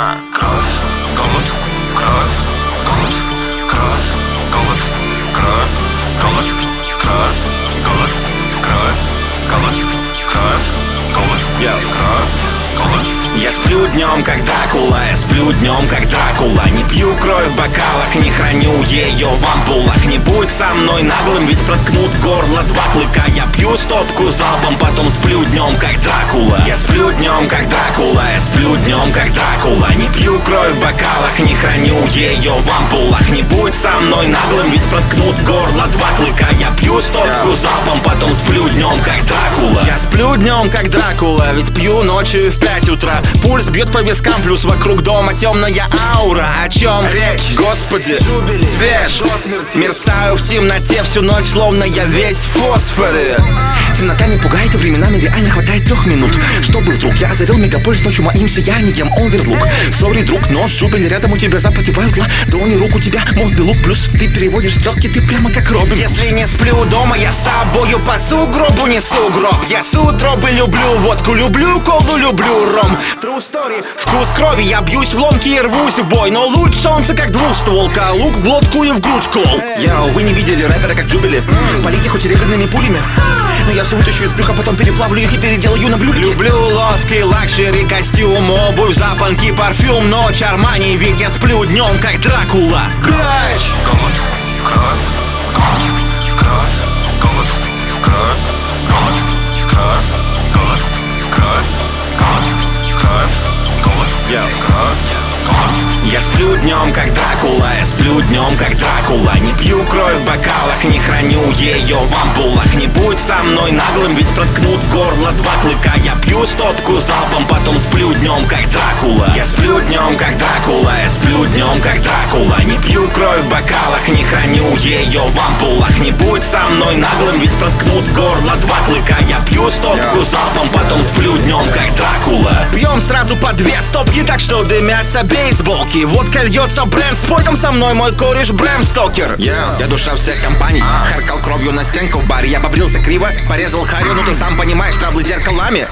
Кровь, голод, кровь, голод, кровь, голод, кровь, голод, кровь, голод, кровь, голод, кровь, голод, кровь, голод. Я сплю днем, как Дракула, я сплю днем, как Дракула. Не пью кровь в бокалах, не храню ее в ампулах. Не будь со мной наглым, ведь проткнут горло два клыка. Я пью стопку залпом, потом сплю днем, как Дракула. Я сплю днем, как Дракула, я сплю днем, как Дракула. Не пью кровь в бокалах, не храню ее в ампулах. Не будь со мной наглым, ведь проткнут горло два клыка. Я пью стопку залпом, потом сплю днем, как Дракула. Я сплю днем, как Дракула, ведь пью ночью в 5 утра. Пульс бьет по вискам, плюс вокруг дома темная аура. О чем речь? Господи, свеж. Мерцаю в темноте всю ночь, словно я весь в фосфоре. Темнота не пугает, и временами реально хватает 3 минут, чтобы вдруг я озарил мегаполис ночью моим сиянием. Оверлук, сори, друг, нож, джубель, рядом у тебя запротивают ладони рук, у тебя модный лук, плюс ты переводишь стрелки, ты прямо как Робин. Если не сплю дома, я с собою по сугробу несу гроб. Я сутробы люблю, водку люблю, колу люблю, ром. True story. Вкус крови, я бьюсь в ломки и рвусь в бой, но луч солнца как двустволка, лук в глотку и в грудь кол. Йоу, вы не видели рэпера как Джубили? Полите хоть серебряными пулями, но я все вытащу из брюха, потом переплавлю их и переделаю на блюдечки. Люблю лоски, лакшери, костюм, обувь, запонки, парфюм, ночь, Армани, ведь я сплю днем, как Дракула. Кровь, голод, кровь, голод, кровь, голод, кровь, голод, кровь, голод, кровь, голод, кровь, голод, кровь, голод. Я сплю днем, как Дракула, я сплю днем, как Дракула. Не пью кровь в бокалах, не храню ее в ампулах. Не будь со мной наглым, ведь проткнут горло два клыка. Я пью стопку залпом, потом сплю днем, как Дракула. Я сплю днем, как Дракула, я сплю днем, как Дракула. Не пью кровь в бокалах, не храню ее в ампулах. Не будь со мной наглым, ведь проткнут горло два клыка. Я пью стопку залпом, потом сплю днем, как Дракула. Пьем сразу по 2 стопки, так что дымятся бейсболки. Водка льется, бренд, спой там со мной мой кореш Брэм Стокер. Я душа всех компаний, харкал кровью на стенку в баре. Я побрился криво, порезал харю, ну ты сам понимаешь, траблы зеркалами.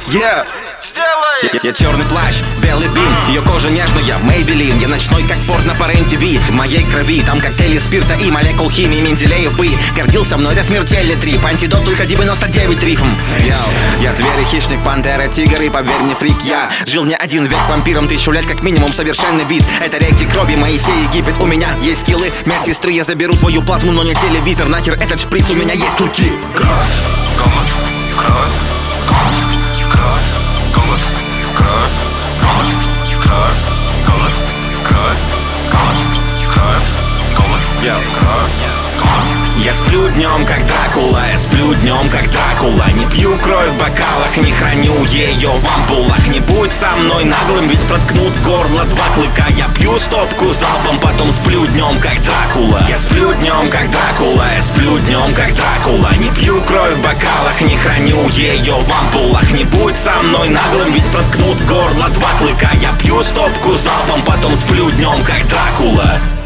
Сделай! Я черный плащ, белый бим, ее кожа нежная, Maybelline. Я ночной, как порно по РЕН-ТВ. В моей крови там коктейли спирта и молекул химии Менделеев бы гордился мной до смертельный трип. Антидот только 99 рифм. Я зверь и хищник, пантера, тигр и, поверь мне, фрик. Я жил не один век вампиром, 1000 лет как минимум, совершенный вид. Это реки крови, Моисей, Египет. У меня есть скиллы, медсестры, я заберу твою плазму, но не телевизор. Нахер этот шприц, у меня есть клыки. Кровь, голод, кровь, голод, кровь, голод, кровь, голод, кровь, голод, кровь, голод, кровь, голод, кровь, голод. Я сплю днем, как Дракула, я сплю днем, как Дракула. Не пью кровь в бокалах, не храню ее в ампулах. Не будь со мной наглым, ведь проткнут горло два клыка. Я пью стопку залпом, потом сплю днем, как Дракула. Я сплю днем, как Дракула, я сплю днем, как Дракула. Не пью кровь в бокалах, не храню ее в ампулах. Не будь со мной наглым, ведь проткнут горло два клыка. Я пью стопку залпом, потом сплю днем, как Дракула.